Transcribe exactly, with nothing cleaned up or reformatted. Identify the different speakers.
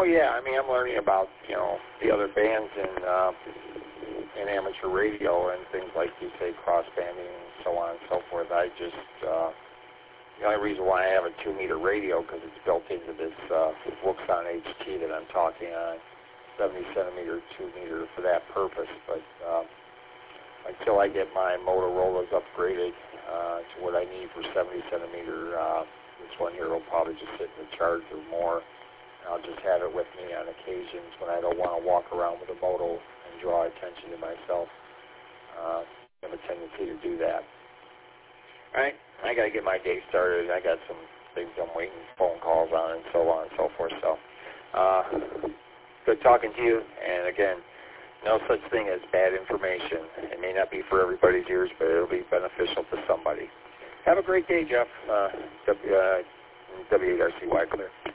Speaker 1: Oh yeah, I mean I'm learning about you know the other bands in uh, in amateur radio and things like you say cross banding and so on and so forth. I just uh, the only reason why I have a two meter radio because it's built into this uh, Wuxon H T that I'm talking on, seventy centimeter two meter for that purpose. But uh, until I get my Motorola's upgraded uh, to what I need for seventy centimeter, uh, this one here will probably just sit in the charger more. I'll just have it with me on occasions when I don't want to walk around with a moto and draw attention to myself. Uh, I have a tendency to do that. All right, I got to get my day started. I got some things I'm waiting phone calls on and so on and so forth. So, uh, good talking to you. And again, no such thing as bad information. It may not be for everybody's ears, but it'll be beneficial to somebody. Have a great day, Jeff. Uh, W, uh, W eight R C Y clear.